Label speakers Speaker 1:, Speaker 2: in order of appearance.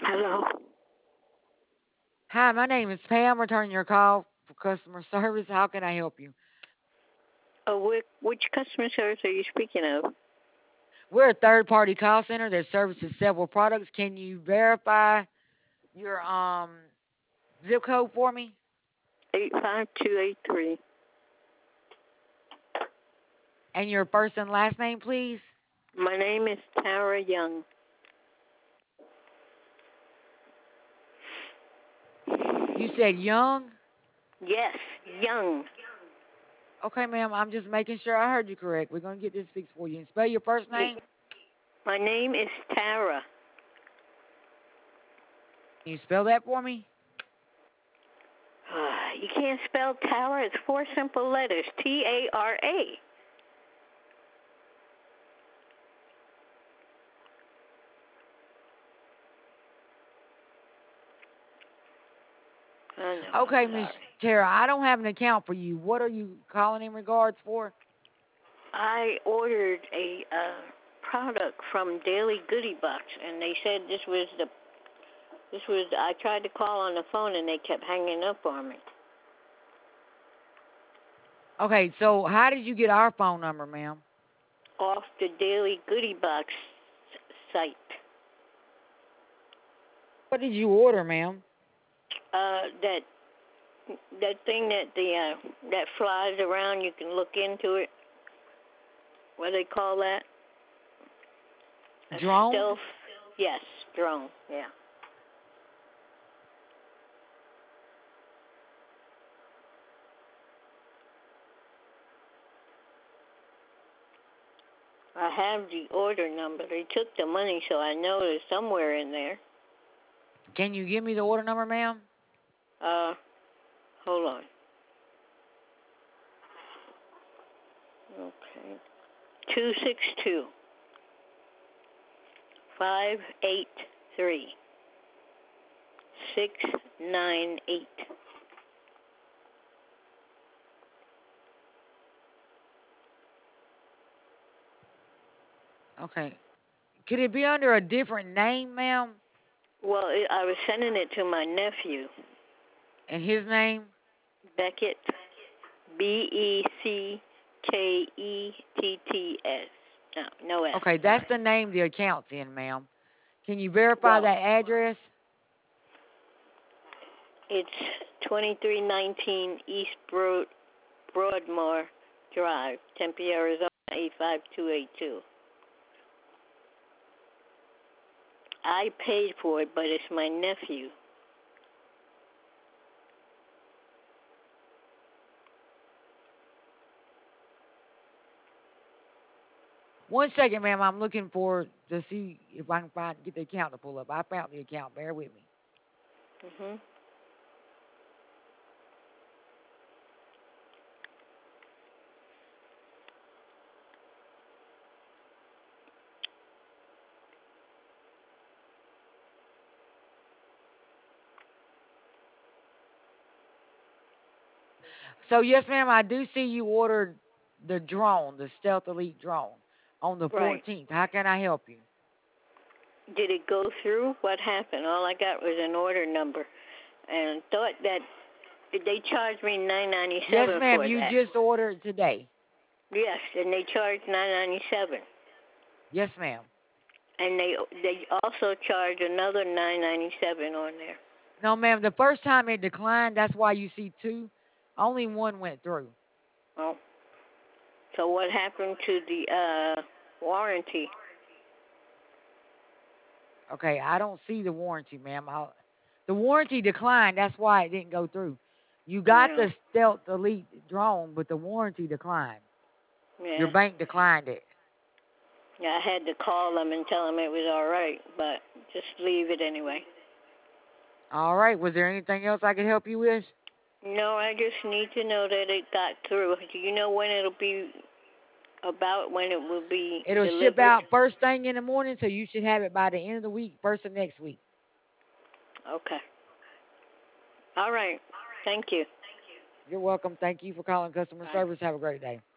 Speaker 1: Hello.
Speaker 2: Hi, my name is Pam. Returning your call for customer service. How can I help you?
Speaker 1: Which customer service are you speaking of?
Speaker 2: We're a third-party call center that services several products. Can you verify your zip code for me
Speaker 1: 85283.
Speaker 2: and your first and last name, please?
Speaker 1: My name is Tara Young.
Speaker 2: You said Young.
Speaker 1: Yes, Young.
Speaker 2: Okay, ma'am. I'm just making sure I heard you correct. We're gonna get this fixed for you. And spell your first
Speaker 1: Y-
Speaker 2: name.
Speaker 1: My name is Tara.
Speaker 2: Can you spell that for me?
Speaker 1: You can't spell Tara. It's four simple letters. Tara. I know. I'm
Speaker 2: Okay, Miss
Speaker 1: sorry.
Speaker 2: Tara. I don't have an account for you. What are you calling in regards for?
Speaker 1: I ordered a product from Daily Goodie Box, and they said this was. I tried to call on the phone, and they kept hanging up on me.
Speaker 2: Okay, so how did you get our phone number, ma'am?
Speaker 1: Off the Daily Goodie Box site.
Speaker 2: What did you order, ma'am?
Speaker 1: That thing that flies around, you can look into it. What do they call that? A
Speaker 2: Drone?
Speaker 1: stealth. Yes, drone. Yeah. I have the order number. They took the money, so I know it's somewhere in there.
Speaker 2: Can you give me the order number, ma'am?
Speaker 1: Uh, hold on. Okay. 262-583-698.
Speaker 2: Okay. Could it be under a different name, ma'am?
Speaker 1: Well, I was sending it to my nephew,
Speaker 2: And his name?
Speaker 1: Beckett. Becketts. No, no S.
Speaker 2: Okay, that's
Speaker 1: Sorry.
Speaker 2: the name the account's in, ma'am. Can you verify
Speaker 1: Well,
Speaker 2: that address?
Speaker 1: it's 2319 East Broadmoor Drive, Tempe, Arizona 85282. I paid for it, but it's my nephew.
Speaker 2: One second, ma'am. I'm looking for to see if I can get the account to pull up. I found the account. Bear with me.
Speaker 1: Mhm.
Speaker 2: So yes, ma'am, I do see you ordered the drone, the Stealth Elite drone, on the
Speaker 1: Right.
Speaker 2: 14th. How can I help you?
Speaker 1: Did it go through? What happened? All I got was an order number, and thought that they charged me nine ninety
Speaker 2: Yes,
Speaker 1: seven
Speaker 2: ma'am.
Speaker 1: for
Speaker 2: You
Speaker 1: that.
Speaker 2: just ordered today.
Speaker 1: Yes, and they charged 997,
Speaker 2: Yes, ma'am.
Speaker 1: and they also charge another 997 on there.
Speaker 2: No, ma'am. The first time it declined, that's why you see two. Only one went through.
Speaker 1: Oh, so what happened to the warranty?
Speaker 2: Okay, I don't see the warranty, ma'am. The warranty declined. That's why it didn't go through. You got
Speaker 1: Yeah,
Speaker 2: the Stealth Elite drone, but the warranty declined. Your
Speaker 1: yeah,
Speaker 2: bank declined it.
Speaker 1: yeah. I had to call them and tell them it was all right, but just leave it anyway.
Speaker 2: All right. Was there anything else I could help you with?
Speaker 1: No, I just need to know that it got through. Do you know when it'll be about when it will be
Speaker 2: It'll ship
Speaker 1: delivered?
Speaker 2: out first thing in the morning, so you should have it by the end of the week, first of next week.
Speaker 1: Okay. All right. Thank you.
Speaker 2: You're welcome. Thank you for calling customer
Speaker 1: Bye.
Speaker 2: service. Have a great day.